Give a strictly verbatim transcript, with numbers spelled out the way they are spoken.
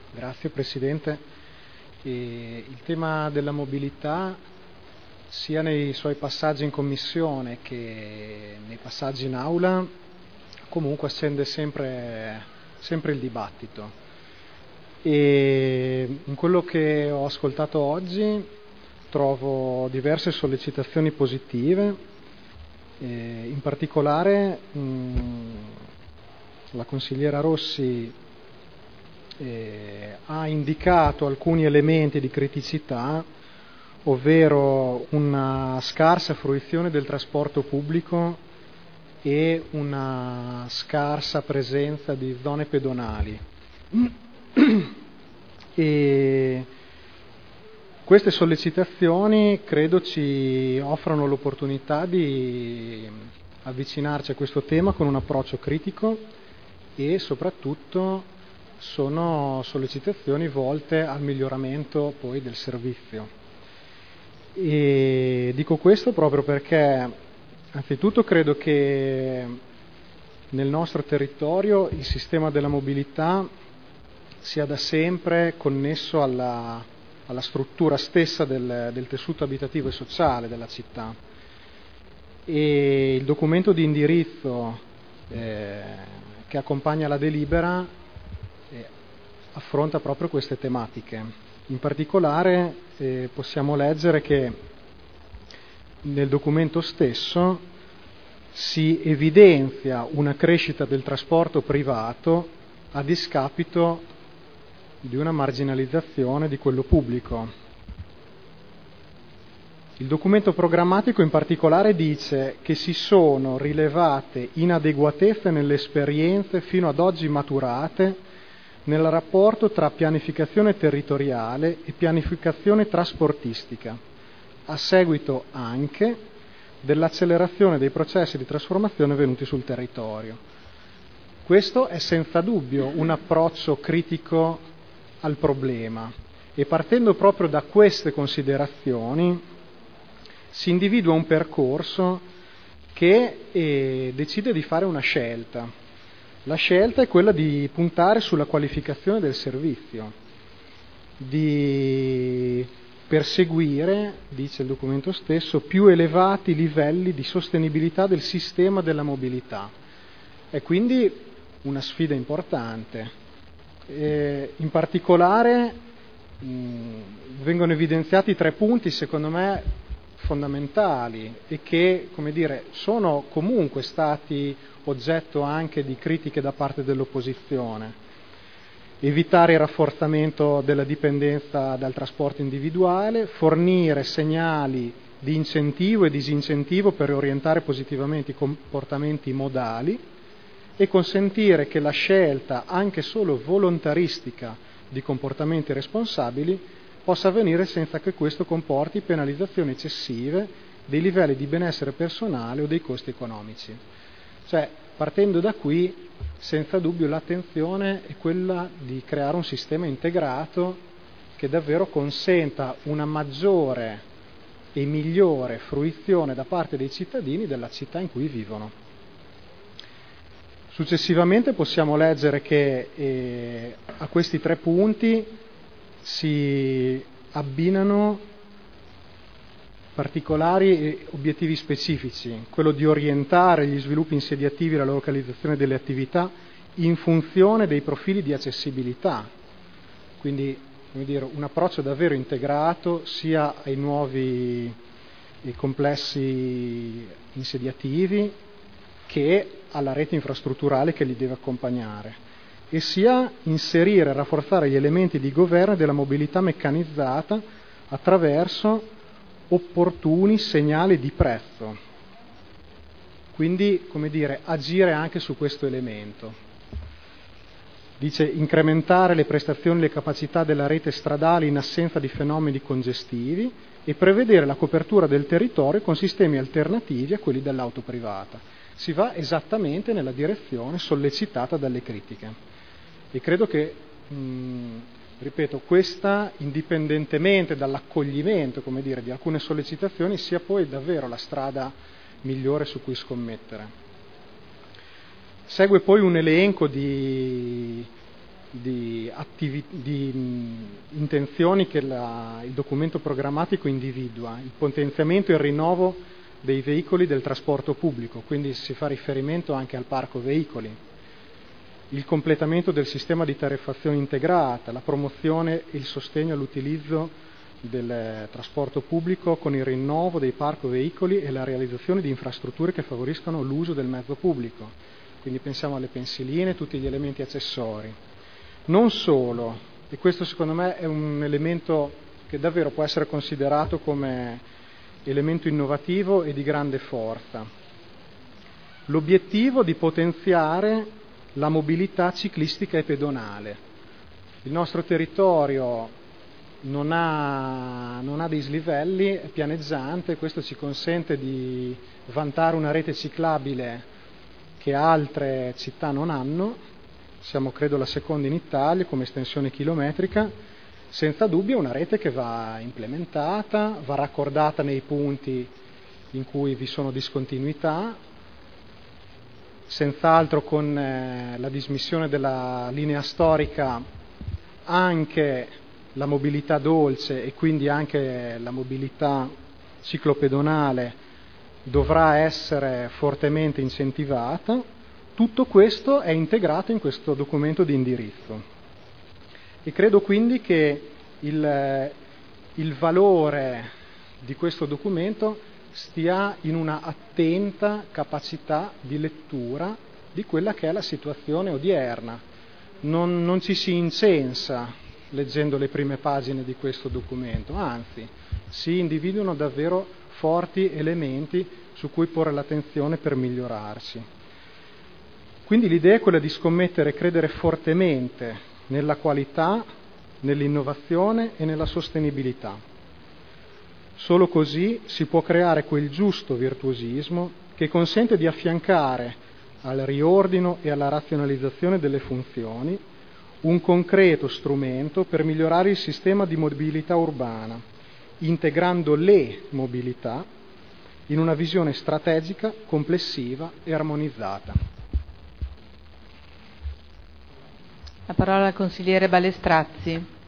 Grazie Presidente. E il tema della mobilità, sia nei suoi passaggi in Commissione che nei passaggi in Aula, comunque accende sempre, sempre il dibattito. E in quello che ho ascoltato oggi trovo diverse sollecitazioni positive, e in particolare mh, la consigliera Rossi eh, ha indicato alcuni elementi di criticità, ovvero una scarsa fruizione del trasporto pubblico e una scarsa presenza di zone pedonali. E queste sollecitazioni credo ci offrano l'opportunità di avvicinarci a questo tema con un approccio critico e soprattutto sono sollecitazioni volte al miglioramento poi del servizio. E dico questo proprio perché anzitutto credo che nel nostro territorio il sistema della mobilità sia da sempre connesso alla, alla struttura stessa del, del tessuto abitativo e sociale della città. E il documento di indirizzo eh, che accompagna la delibera eh, affronta proprio queste tematiche. In particolare eh, possiamo leggere che nel documento stesso si evidenzia una crescita del trasporto privato a discapito di una marginalizzazione di quello pubblico. Il documento programmatico in particolare dice che si sono rilevate inadeguatezze nelle esperienze fino ad oggi maturate nel rapporto tra pianificazione territoriale e pianificazione trasportistica, a seguito anche dell'accelerazione dei processi di trasformazione venuti sul territorio. Questo è senza dubbio un approccio critico al problema e partendo proprio da queste considerazioni si individua un percorso che eh, decide di fare una scelta. La scelta è quella di puntare sulla qualificazione del servizio, di perseguire, dice il documento stesso, più elevati livelli di sostenibilità del sistema della mobilità. È quindi una sfida importante. Eh, in particolare mh, vengono evidenziati tre punti, secondo me, fondamentali e che, come dire, sono comunque stati oggetto anche di critiche da parte dell'opposizione. Evitare il rafforzamento della dipendenza dal trasporto individuale, fornire segnali di incentivo e disincentivo per orientare positivamente i comportamenti modali e consentire che la scelta, anche solo volontaristica, di comportamenti responsabili possa avvenire senza che questo comporti penalizzazioni eccessive dei livelli di benessere personale o dei costi economici. Cioè, partendo da qui, senza dubbio l'attenzione è quella di creare un sistema integrato che davvero consenta una maggiore e migliore fruizione da parte dei cittadini della città in cui vivono. Successivamente possiamo leggere che eh, a questi tre punti si abbinano particolari obiettivi specifici, quello di orientare gli sviluppi insediativi e la localizzazione delle attività in funzione dei profili di accessibilità, quindi come dire, un approccio davvero integrato sia ai nuovi e complessi insediativi che alla rete infrastrutturale che li deve accompagnare, e sia inserire e rafforzare gli elementi di governo della mobilità meccanizzata attraverso opportuni segnali di prezzo. Quindi, come dire, agire anche su questo elemento. Dice incrementare le prestazioni e le capacità della rete stradale in assenza di fenomeni congestivi e prevedere la copertura del territorio con sistemi alternativi a quelli dell'auto privata. Si va esattamente nella direzione sollecitata dalle critiche. E credo che, mh, ripeto, questa, indipendentemente dall'accoglimento, come dire, di alcune sollecitazioni, sia poi davvero la strada migliore su cui scommettere. Segue poi un elenco di di, attivi, di mh, intenzioni che la, il documento programmatico individua: il potenziamento e il rinnovo dei veicoli del trasporto pubblico, quindi si fa riferimento anche al parco veicoli, il completamento del sistema di tariffazione integrata, la promozione e il sostegno all'utilizzo del trasporto pubblico con il rinnovo dei parco veicoli e la realizzazione di infrastrutture che favoriscano l'uso del mezzo pubblico. Quindi pensiamo alle pensiline, tutti gli elementi accessori. Non solo, e questo secondo me è un elemento che davvero può essere considerato come elemento innovativo e di grande forza, l'obiettivo di potenziare la mobilità ciclistica e pedonale. Il nostro territorio non ha, non ha dislivelli, è pianeggiante, questo ci consente di vantare una rete ciclabile che altre città non hanno. Siamo credo la seconda in Italia come estensione chilometrica. Senza dubbio è una rete che va implementata, va raccordata nei punti in cui vi sono discontinuità, senz'altro con eh, la dismissione della linea storica anche la mobilità dolce e quindi anche la mobilità ciclopedonale dovrà essere fortemente incentivata. Tutto questo è integrato in questo documento di indirizzo e credo quindi che il, il valore di questo documento stia in una attenta capacità di lettura di quella che è la situazione odierna. Non, non ci si incensa leggendo le prime pagine di questo documento, anzi si individuano davvero forti elementi su cui porre l'attenzione per migliorarci. Quindi l'idea è quella di scommettere e credere fortemente nella qualità, nell'innovazione e nella sostenibilità. Solo così si può creare quel giusto virtuosismo che consente di affiancare al riordino e alla razionalizzazione delle funzioni un concreto strumento per migliorare il sistema di mobilità urbana, integrando le mobilità in una visione strategica, complessiva e armonizzata. La parola al consigliere Balestrazzi.